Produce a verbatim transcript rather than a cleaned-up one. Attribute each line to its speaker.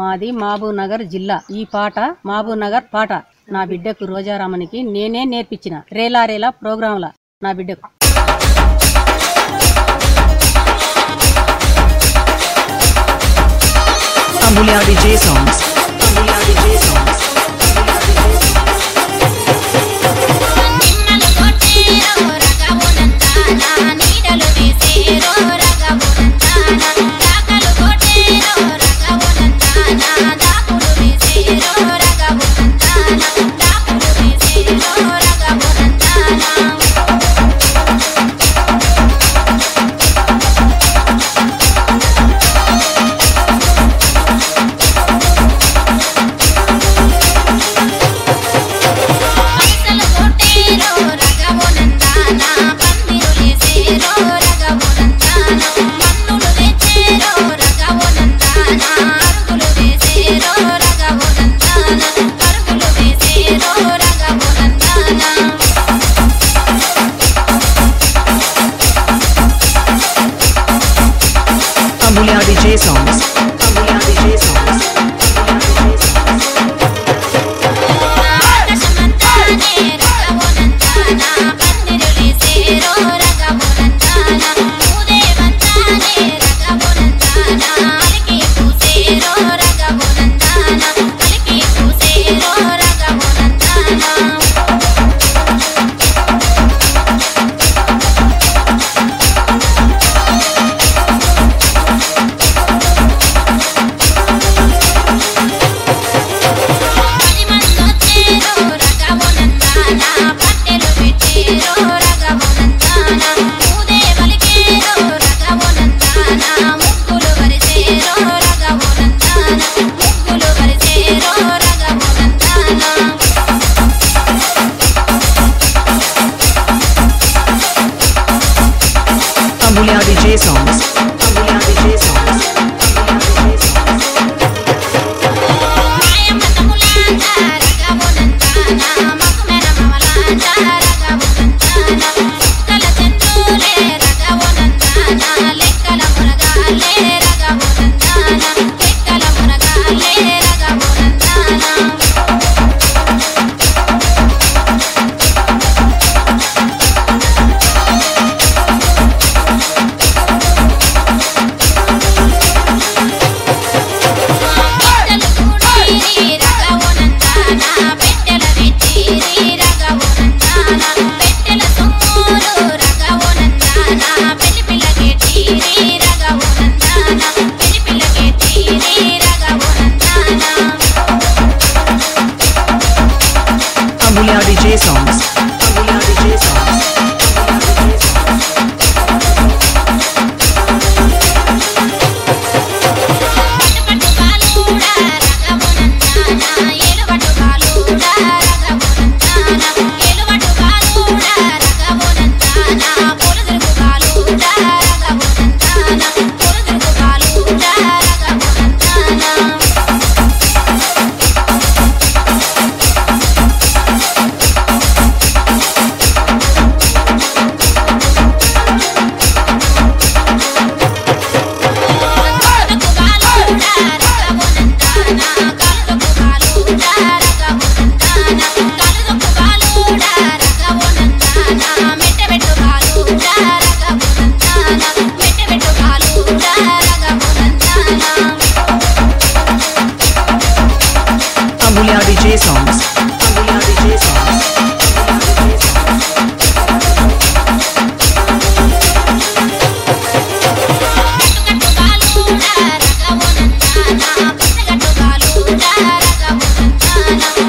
Speaker 1: మాది మహబూబ్నగర్ జిల్లా. ఈ పాట మహబూబ్నగర్ పాట. నా బిడ్డకు రోజారామనికి నేనే నేర్పించిన రేలా రేలా ప్రోగ్రాంల నా బిడ్డకు.
Speaker 2: Amulya D J songs. Amulya D J songs. Amulya D J songs. Amulya D J songs. Amulya D J songs. Amulya D J songs. Amulya D J songs. Amulya D J songs. Amulya D J songs. Amulya D J songs.
Speaker 3: Raga